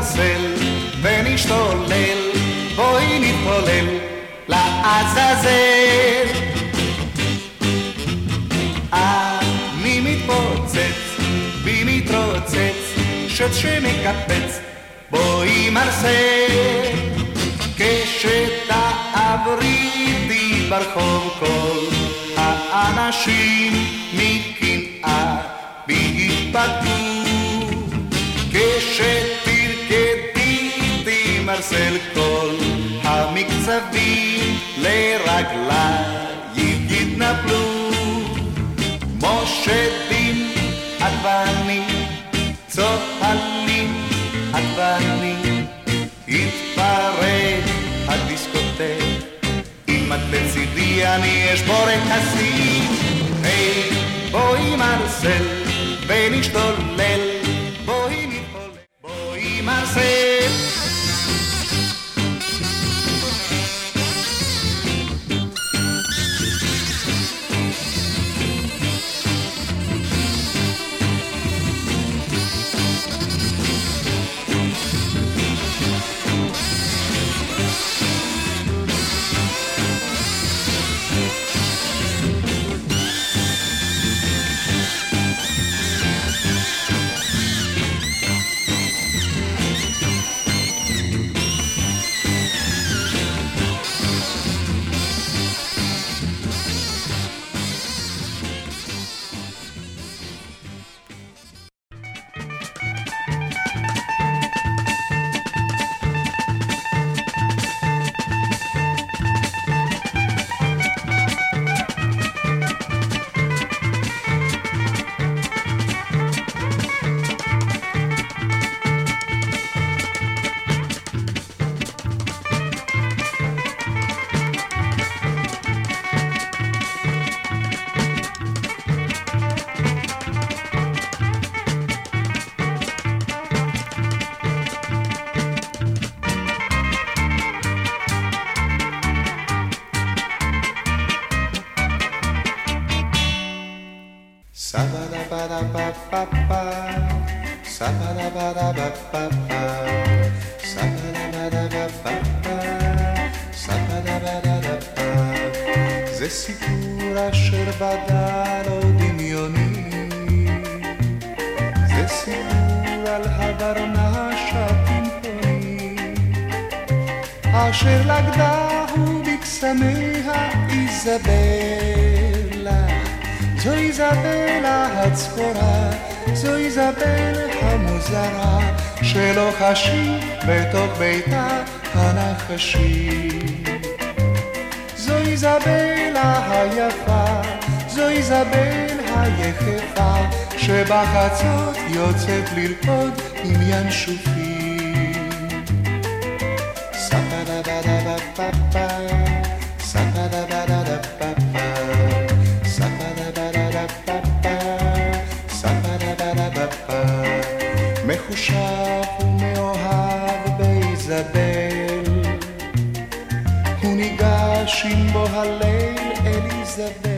מרסל ונשתולל, בואי נתפולל לעזאזל. אני מתפוצץ בי מתרוצץ שט שמקפץ, בואי מרסל כשתעבריתי ברחוב כל האנשים מקנאה בי יתפתו, כשתרקדי איתי מרסל כל המקצבים לרגליים יתנפלו, כמו שדים עדבנים צוהלים עדבנים, יתפרק הדיסקוטק, אם את לצידי אני אשבור את השיא. היי בואי מרסל ונשתולל, בואי נתפולל, בואי מרסל. זה סיפור אשר בדל או דמיוני, זה סיפור על הברנש הטימפוני, אשר לגדה הוא בקסמיה איזבלה. זו איזבלה הצפורה, זו איזבל המוזרה, שלא חשים בתוך ביתה הנחשי. זו איזבלה היפה, זו איזבל היחפה, שבחצות יוצאת לרקוד עם ינשופים. ספדבדבפפה, ספדבדבפפה, מחושב ומאוהב באיזבל, הוא ניגש עם בו הליל אל איזבל.